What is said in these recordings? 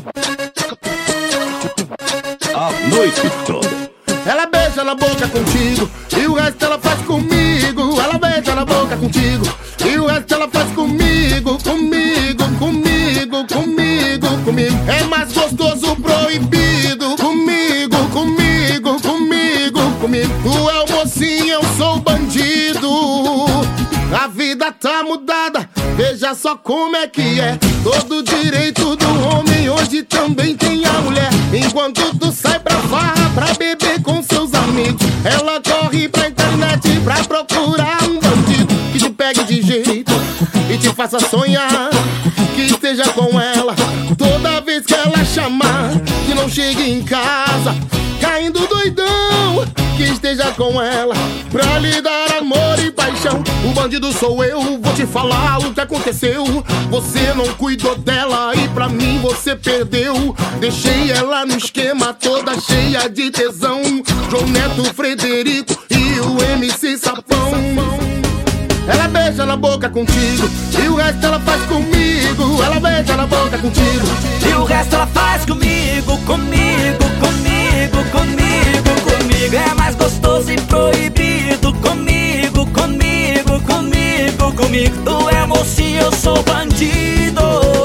A noite toda. Ela beija na boca contigo e o resto ela faz comigo. Ela beija na boca contigo e o resto ela faz comigo. Comigo, comigo, comigo, comigo. É mais gostoso proibido. Comigo, comigo, comigo, comigo. Tu é o mocinho, eu sou o bandido. A vida tá mudada, veja só como é que é. Todo direito do homem hoje também tem a mulher. Enquanto tu sai pra farra, pra beber com seus amigos, ela corre pra internet pra procurar um bandido que te pegue de jeito e te faça sonhar que esteja com ela toda vez que ela chamar. Que não chegue em casa caindo doidão, que esteja com ela pra lhe dar amor e paixão. O bandido sou eu, vou te falar o que aconteceu. Você não cuidou dela e pra mim você perdeu. Deixei ela no esquema toda cheia de tesão. João Neto, Frederico e o MC Sapão. Ela beija na boca contigo e o resto ela faz comigo. Ela beija na boca contigo e o resto ela faz comigo. Comigo, comigo, comigo, comigo. É mais gostoso e proibido. Comigo, comigo, comigo, comigo. Tu é mocinho, eu sou bandido.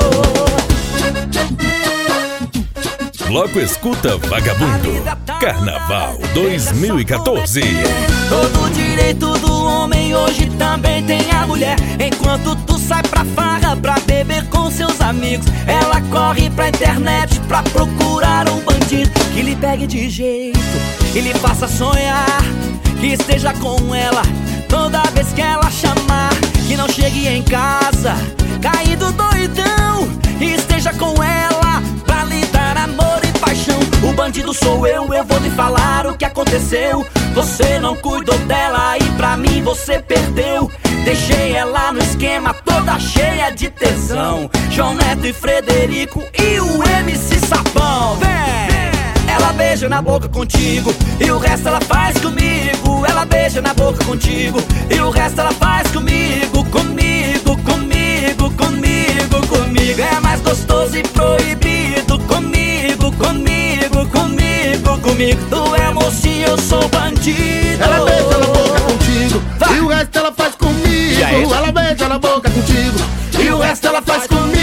Bloco Escuta Vagabundo Carnaval 2014. Todo direito do homem hoje também tem a mulher. Enquanto tu sai pra farra, pra beber com seus amigos, ela corre pra internet pra procurar um bandido que lhe pegue de jeito e lhe faça sonhar que esteja com ela toda vez que ela chamar. Que não chegue em casa caído doidão e esteja com ela pra lhe dar amor e paixão. O bandido sou eu vou lhe falar o que aconteceu. Você não cuidou dela e pra mim você perdeu. Deixei ela no esquema toda cheia de tesão. João Neto e Frederico e o MC Sapão. Vem! Ela beija na boca contigo e o resto ela faz comigo. Ela beija na boca contigo e o resto ela faz comigo. Comigo, comigo, comigo, comigo. É mais gostoso e proibido. Comigo, comigo, comigo, comigo. Tu é mocinho, eu sou bandido. Ela beija na boca contigo e o resto ela faz comigo. Ela beija na boca contigo e o resto ela faz comigo.